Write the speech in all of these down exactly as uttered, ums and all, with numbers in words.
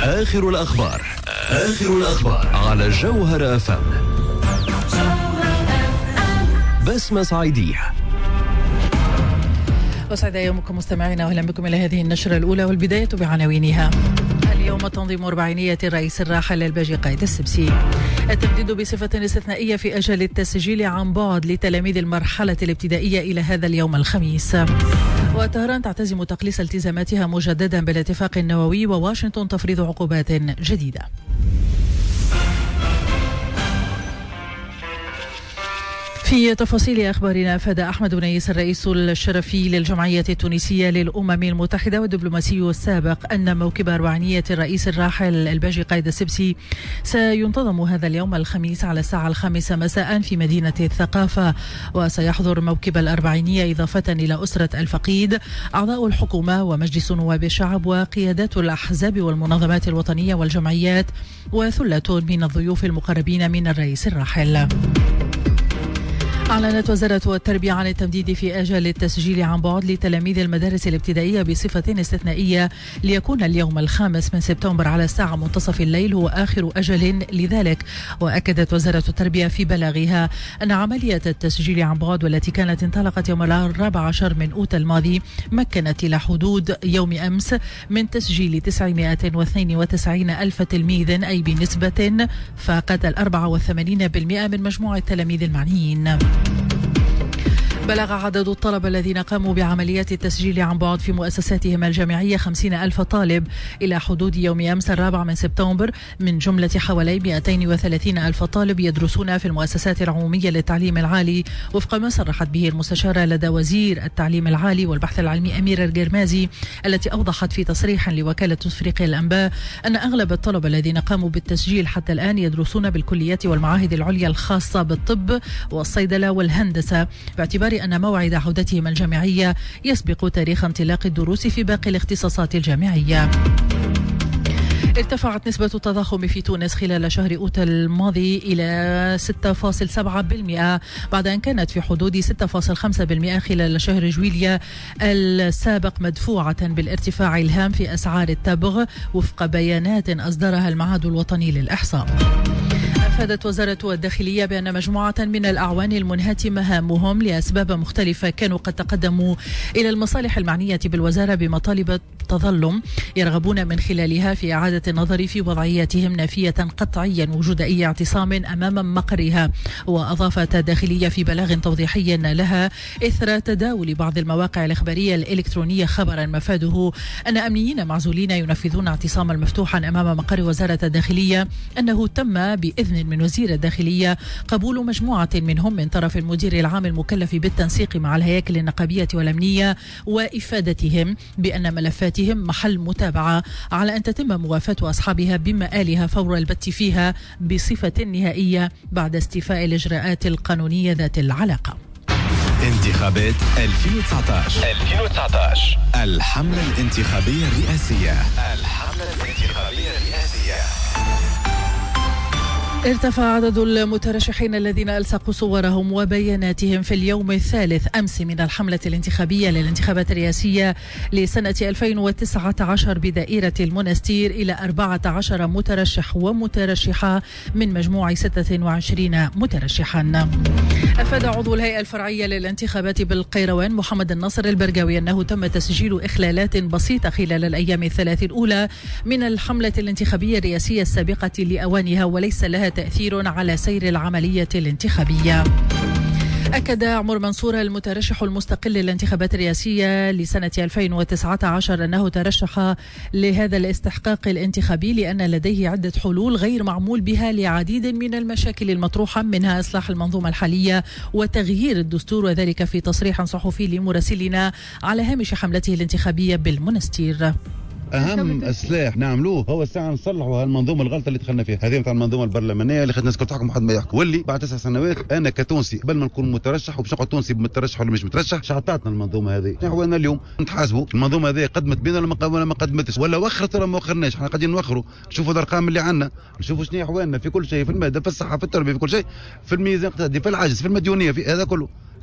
آخر الأخبار آخر الأخبار على جوهر أف أم. بسمة صعيدية. وسعد يومكم مستمعينا، واهلا بكم الى هذه النشرة الاولى، والبداية بعناوينها. اليوم تنظيم أربعينية الرئيس الراحل الباجي قايد السبسي. التمديد بصفة استثنائية في أجل التسجيل عن بعد لتلاميذ المرحلة الابتدائية إلى هذا اليوم الخميس. وطهران تعتزم تقليص التزاماتها مجددا بالاتفاق النووي، وواشنطن تفرض عقوبات جديدة. في تفاصيل أخبارنا، أفاد أحمد بنيس الرئيس الشرفي للجمعية التونسية للأمم المتحدة والدبلوماسي السابق أن موكب أربعينية الرئيس الراحل الباجي قايد السبسي سينتظم هذا اليوم الخميس على الساعة الخامسة مساء في مدينة الثقافة. وسيحضر موكب الأربعينية إضافة إلى أسرة الفقيد أعضاء الحكومة ومجلس نواب الشعب وقيادات الأحزاب والمنظمات الوطنية والجمعيات وثلة من الضيوف المقربين من الرئيس الراحل. أعلنت وزارة التربية عن التمديد في أجل التسجيل عن بعد لتلاميذ المدارس الابتدائية بصفة استثنائية ليكون اليوم الخامس من سبتمبر على الساعة منتصف الليل هو آخر أجل لذلك. وأكدت وزارة التربية في بلاغها أن عملية التسجيل عن بعد والتي كانت انطلقت يوم الرابع عشر من أوت الماضي مكنت إلى حدود يوم أمس من تسجيل تسعمائة واثنين وتسعين ألف تلميذ، أي بنسبة فاقت الأربعة وثمانين بالمئة من مجموع التلاميذ المعنيين. بلغ عدد الطلبة الذين قاموا بعمليات التسجيل عن بعد في مؤسساتهم الجامعية خمسين ألف طالب إلى حدود يوم أمس الرابع من سبتمبر، من جملة حوالي مئتين وثلاثين ألف طالب يدرسون في المؤسسات العمومية للتعليم العالي، وفق ما صرحت به المستشارة لدى وزير التعليم العالي والبحث العلمي أميرة القرمازي، التي أوضحت في تصريح لوكالة أفريقيا الأنباء أن أغلب الطلبة الذين قاموا بالتسجيل حتى الآن يدرسون بالكليات والمعاهد العليا الخاصة بالطب والصيدلة والهندسة، باعتبار أن موعد عودتهم الجامعية يسبق تاريخ انطلاق الدروس في باقي الاختصاصات الجامعية. ارتفعت نسبة التضخم في تونس خلال شهر أوت الماضي إلى ستة فاصلة سبعة بالمئة بعد أن كانت في حدود ستة فاصلة خمسة بالمئة خلال شهر جويليا السابق، مدفوعة بالارتفاع الهام في أسعار التبغ وفق بيانات أصدرها المعهد الوطني للإحصاء. أفادت وزارة الداخلية بأن مجموعة من الأعوان المنهاة مهامهم لأسباب مختلفة كانوا قد تقدموا إلى المصالح المعنية بالوزارة بمطالب تظلم يرغبون من خلالها في إعادة النظر في وضعياتهم، نافية قطعيا وجود أي اعتصام أمام مقرها. وأضافت الداخلية في بلاغ توضيحي لها إثر تداول بعض المواقع الإخبارية الإلكترونية خبرا مفاده أن أمنيين معزولين ينفذون اعتصاما مفتوحا أمام مقر وزارة الداخلية، أنه تم بإذن من وزير الداخلية قبول مجموعة منهم من طرف المدير العام المكلف بالتنسيق مع الهياكل النقابية والأمنية، وإفادتهم بأن ملفاتهم محل متابعة على أن تتم موافاة أصحابها بمآلها فور البت فيها بصفة نهائية بعد استيفاء الإجراءات القانونية ذات العلاقة. انتخابات ألفين وتسعة عشر ألفين وتسعة عشر الحملة الانتخابية الرئاسية الحملة الانتخابية الرئاسية. ارتفع عدد المترشحين الذين ألصقوا صورهم وبياناتهم في اليوم الثالث أمس من الحملة الانتخابية للانتخابات الرئاسية لسنة ألفين وتسعة عشر بدائرة المنستير إلى أربعة عشر مترشح ومترشحة من مجموع ستة وعشرين مترشحا. أفاد عضو الهيئة الفرعية للانتخابات بالقيروان محمد الناصر البرقاوي أنه تم تسجيل إخلالات بسيطة خلال الأيام الثلاث الأولى من الحملة الانتخابية الرئاسية السابقة لأوانها، وليس لها تأثير على سير العملية الانتخابية. أكد عمر منصور المترشح المستقل للانتخابات الرئاسية لسنة ألفين وتسعة عشر أنه ترشح لهذا الاستحقاق الانتخابي لأن لديه عدة حلول غير معمول بها لعديد من المشاكل المطروحة، منها إصلاح المنظومة الحالية وتغيير الدستور، وذلك في تصريح صحفي لمراسلنا على هامش حملته الانتخابية بالمنستير. اهم اصلاح نعملوه هو الساعه نصلحوا هالمنظومه الغلطه اللي دخلنا فيها، هذه نتاع المنظومه البرلمانيه اللي خدنا الناس كل تحكم حد ما يحكم، واللي بعد تسع سنوات انا كتونسي قبل ما نكون مترشح وباش نقعد تونسي مترشح ولا مش مترشح شعطاتنا المنظومه هذه. نحو انا اليوم نتحاسبوا المنظومه هذه قدمت بينا ولا ما قدمتش، ولا وخرت ولا ما وخرناش. احنا قاعدين نوخروا، نشوفوا الارقام اللي عندنا، نشوفوا شنو احوالنا في كل شيء، في الماده، في الصحه، في التربيه، في كل شيء، في الميزان الاقتصادي، في العجز، في المديونيه، في هذا كله.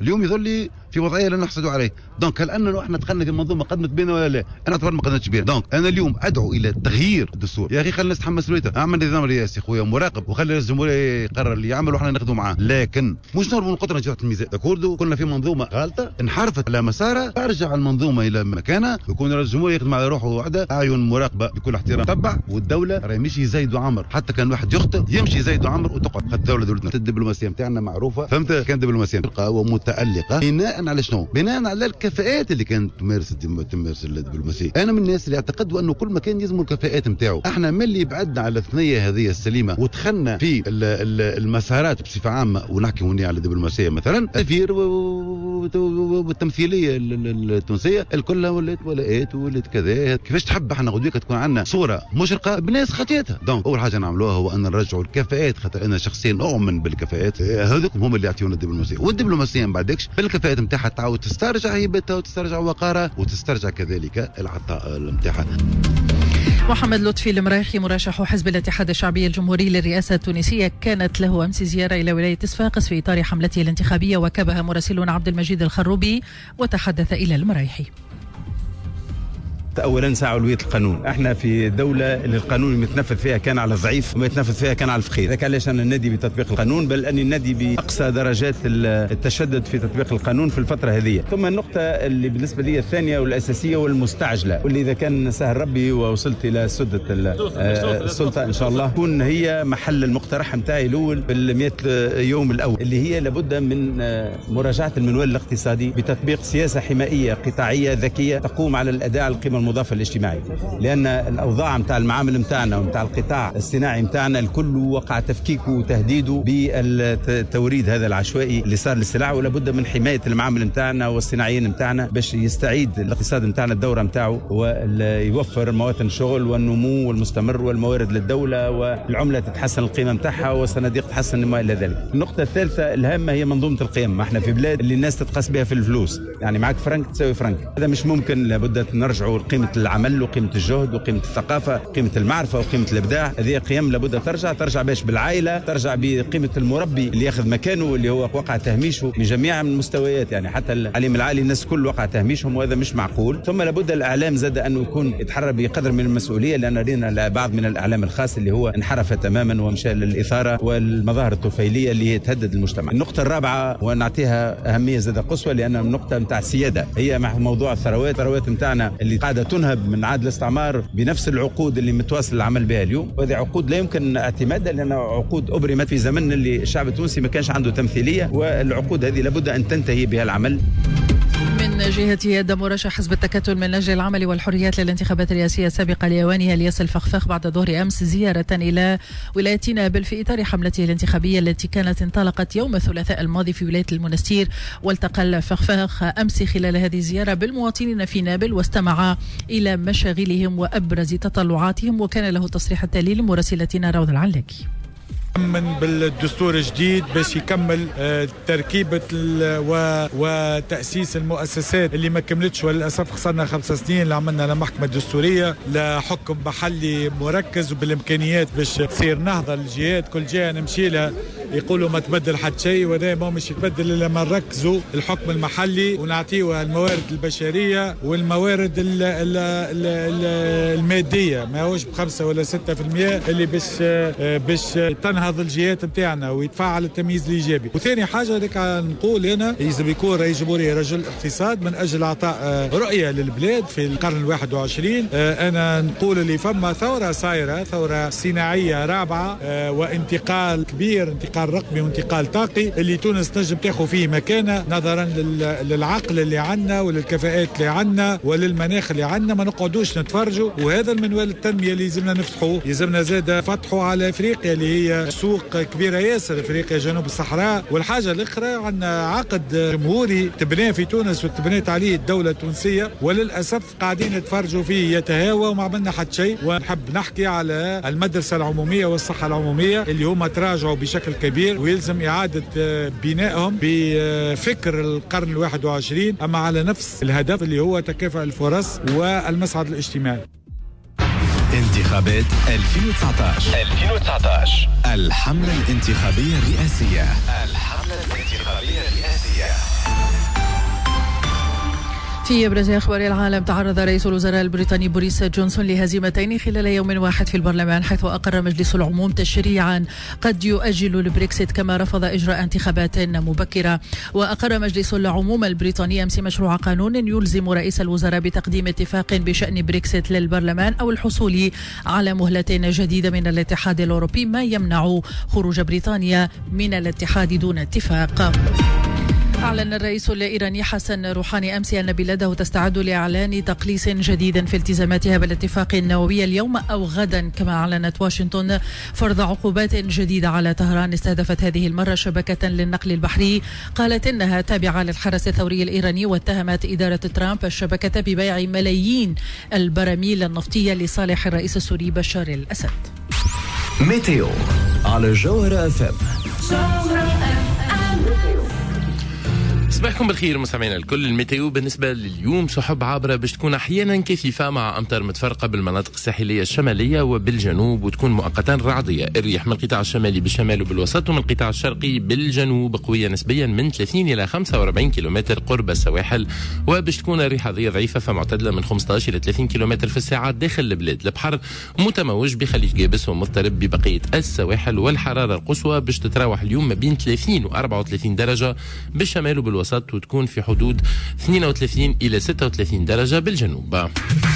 اليوم يظل في وضعيه لا نحسد عليه. دونك هل انه احنا دخلنا في المنظومه قدمت بينا ولا لا؟ انا اعتبر ما قدمتش بينا. دونك انا اليوم ادعو الى تغيير الدستور. يا اخي خلينا نتحمل مسؤوليته، اعمل نظام رئاسي خويا مراقب وخلي الجمهوريه يقرر اللي يعمل وحنا ناخذوا معاه، لكن مش نهربوا من قدره جهه الميزان. كوردو كنا في منظومه غلطه انحرفت على مسارها، ارجع المنظومه الى مكانها ويكون الجمهوريه يخدم على روحه وحده، اعين مراقبه بكل احترام تبع، والدوله راهي مش يزيدوا عمر، حتى كان واحد يخطئ يمشي يزيدوا عمر وتقعد. الدوله دولتنا الدبلوماسيه نتاعنا معروفه، فهمت؟ كانت دبلوماسيه ومتالقه بناء على شنو؟ بناء على الكفاءات اللي كانت تمارس تمارس الدبلوماسيه. انا من الناس اللي اعتقدوا انه كل مكان يلزموا الكفاءات نتاعو. احنا من اللي بعدنا على الثنيه هذه السليمه ودخلنا في المسارات بصفه عامه، ونحكي هنا على الدبلوماسيه مثلا التفير والتمثيليه التونسيه الكلها ولات ولاءات ولات كذا. كيفاش تحب احنا غدوه تكون عندنا صوره مشرقه بناس خطيتها؟ دونك اول حاجه نعملوها هو ان نرجعوا الكفاءات، خاطر انا شخصيا اؤمن بالكفاءات، هذوك هم اللي يعطيونا الدبلوماسيه. والدبلوماسيه من بعدكش بالكفاءات نتاعها تعاود تسترجع هيبتها وتسترجع وقارها وتسترجع كذلك العطاء نتاعها. محمد لطفي المرايخي مرشح حزب الاتحاد الشعبي الجمهوري للرئاسة التونسية كانت له أمس زيارة إلى ولاية صفاقس في إطار حملته الانتخابية، وكبها مراسلنا عبد المجيد الخروبي وتحدث إلى المرايخي. اولا ساعه اولويه القانون. احنا في دوله اللي القانون المتنفذ فيها كان على الضعيف وما يتنفذ فيها كان على الفقير. ذاك علاش انا نادي بتطبيق القانون، بل اني نادي باقصى درجات التشدد في تطبيق القانون في الفتره هذه. ثم النقطه اللي بالنسبه لي الثانيه والاساسيه والمستعجله، واللي اذا كان سهل ربي ووصلت الى سده السلطه ان شاء الله تكون هي محل المقترح نتاعي الاول في المئة يوم الاول، اللي هي لابد من مراجعه المنوال الاقتصادي بتطبيق سياسه حمائيه قطاعيه ذكيه تقوم على الاداء على القيمه المضافه الاجتماعي، لان الاوضاع نتاع المعامل نتاعنا ونتاع القطاع الصناعي نتاعنا الكل وقع تفكيكه وتهديده بالتوريد هذا العشوائي اللي صار للسلع، ولا بد من حمايه المعامل نتاعنا والصناعيين نتاعنا باش يستعيد الاقتصاد نتاعنا الدوره نتاعو ويوفر مواطن الشغل والنمو والمستمر والموارد للدوله والعمله تتحسن القيمه نتاعها والصناديق تتحسن وما الى ذلك. النقطه الثالثه الهامه هي منظومه القيم. ما احنا في بلاد اللي الناس تتقاس بها في الفلوس، يعني معك فرنك تساوي فرنك، هذا مش ممكن. لابد نرجعوا قيمة العمل وقيمة الجهد وقيمة الثقافة قيمة المعرفة وقيمة الإبداع. هذه قيم لابد ترجع ترجع باش بالعائلة، ترجع بقيمة المربي اللي ياخذ مكانه اللي هو وقع تهميشه من جميع المستويات، يعني حتى العليم العالي الناس كل وقع تهميشهم وهذا مش معقول. ثم لابد الإعلام زاد أنه يكون يتحرى بقدر من المسؤولية، لأن رينا بعض من الإعلام الخاص اللي هو انحرف تماما ومشى للإثارة والمظاهر الطفيلية اللي هي تهدد المجتمع. النقطة الرابعة ونعطيها أهمية زاد قصوى لأن النقطة نتاع السيادة هي مع موضوع الثروات. الثروات نتاعنا اللي قاعدة تنهب من عهد الاستعمار بنفس العقود اللي متواصل العمل بها اليوم، وهذه عقود لا يمكن اعتمادها لأنها عقود أبرمت في زمن اللي الشعب التونسي ما كانش عنده تمثيلية، والعقود هذه لابد أن تنتهي بها العمل. من جهته يد مرشح حزب التكتل من أجل العمل والحريات للانتخابات الرئاسية السابقة لأوانها الياس الفخفاخ بعد ظهر أمس زيارة إلى ولاية نابل في إطار حملته الانتخابية التي كانت انطلقت يوم الثلاثاء الماضي في ولاية المنستير. والتقى الفخفاخ أمس خلال هذه الزيارة بالمواطنين في نابل واستمع إلى مشاغلهم وأبرز تطلعاتهم، وكان له تصريح التالي لمراسلتنا روض العلاكي. من بالدستور الجديد باش يكمل تركيبة وتأسيس المؤسسات اللي ما كملتش، وللأسف خسرنا خمس سنين. اللي عملنا لمحكمة دستورية لحكم محلي مركز وبالإمكانيات باش تصير نهضة للجهات. كل جهة نمشي لها يقولوا ما تبدل حد شيء، وده ما مش يتبدل إلا ما نركزوا الحكم المحلي ونعطيه الموارد البشرية والموارد ال ال ال المادية، ما هوش بخمسة ولا ستة في المية اللي باش باش تنهض الجهات نتاعنا ويتفاعل التمييز الايجابي. وثاني حاجه هذيك نقول هنا لازم يكون رئيس جمهوريه رجل اقتصاد من اجل اعطاء رؤيه للبلاد في القرن الواحد وعشرين. انا نقول اللي فما ثوره صايره، ثوره صناعيه رابعه وانتقال كبير، انتقال رقمي وانتقال طاقي اللي تونس تنجم تاخذ فيه مكانه نظرا للعقل اللي عندنا وللكفاءات اللي عندنا وللمناخ اللي عندنا. ما نقعدوش نتفرجوا، وهذا المنوال التنميه اللي لازمنا نفتحوه. لازمنا زاد فتحوا على افريقيا اللي هي سوق كبيرة ياسر، افريقيا جنوب الصحراء. والحاجة الاخرى عندنا عقد جمهوري تبناه في تونس وتبنيت عليه الدولة التونسية، وللأسف قاعدين نتفرجوا فيه يتهاوى وما عملنا حد شيء. ونحب نحكي على المدرسة العمومية والصحة العمومية اللي هم تراجعوا بشكل كبير ويلزم إعادة بنائهم بفكر القرن الواحد وعشرين، أما على نفس الهدف اللي هو تكافؤ الفرص والمصعد الاجتماعي. انتخابات ألفين وتسعطاش ألفين وتسعطاش الحملة الانتخابية الرئاسية الحملة الانتخابية الرئاسية في أبرز أخبار العالم، تعرض رئيس الوزراء البريطاني بوريس جونسون لهزيمتين خلال يوم واحد في البرلمان، حيث أقر مجلس العموم تشريعا قد يؤجل البريكسيت، كما رفض إجراء انتخابات مبكرة. وأقر مجلس العموم البريطاني أمس مشروع قانون يلزم رئيس الوزراء بتقديم اتفاق بشأن بريكسيت للبرلمان أو الحصول على مهلة جديدة من الاتحاد الأوروبي، ما يمنع خروج بريطانيا من الاتحاد دون اتفاق. أعلن الرئيس الإيراني حسن روحاني أمس أن بلاده تستعد لإعلان تقليص جديد في التزاماتها بالاتفاق النووي اليوم أو غدا، كما أعلنت واشنطن فرض عقوبات جديدة على طهران استهدفت هذه المرة شبكة للنقل البحري قالت إنها تابعة للحرس الثوري الإيراني، واتهمت إدارة ترامب الشبكة ببيع ملايين البراميل النفطية لصالح الرئيس السوري بشار الأسد. ميتيو على جوهرة اف ام. صباحكم بالخير مستمعينا الكل. الميتيو بالنسبة لليوم سحب عابرة باش تكون أحيانا كثيفة مع أمطار متفرقة بالمناطق الساحلية الشمالية وبالجنوب، وتكون مؤقتا رعدية. الرياح من القطاع الشمالي بالشمال وبالوسط، ومن القطاع الشرقي بالجنوب قوية نسبيا من ثلاثين إلى خمسة وأربعين كيلومتر قرب السواحل، وباش تكون الريح هذه ضعيفة فمعتدلة من خمسة عشر إلى ثلاثين كيلومتر في الساعة داخل البلاد. البحر متموج بخليج جابس ومضطرب ببقية السواحل، والحرارة القصوى باش تتراوح اليوم ما بين ثلاثين و أربعة وثلاثين درجة بالشمال وبالوسط، وتكون في حدود اثنين وثلاثين إلى ستة وثلاثين درجة بالجنوب.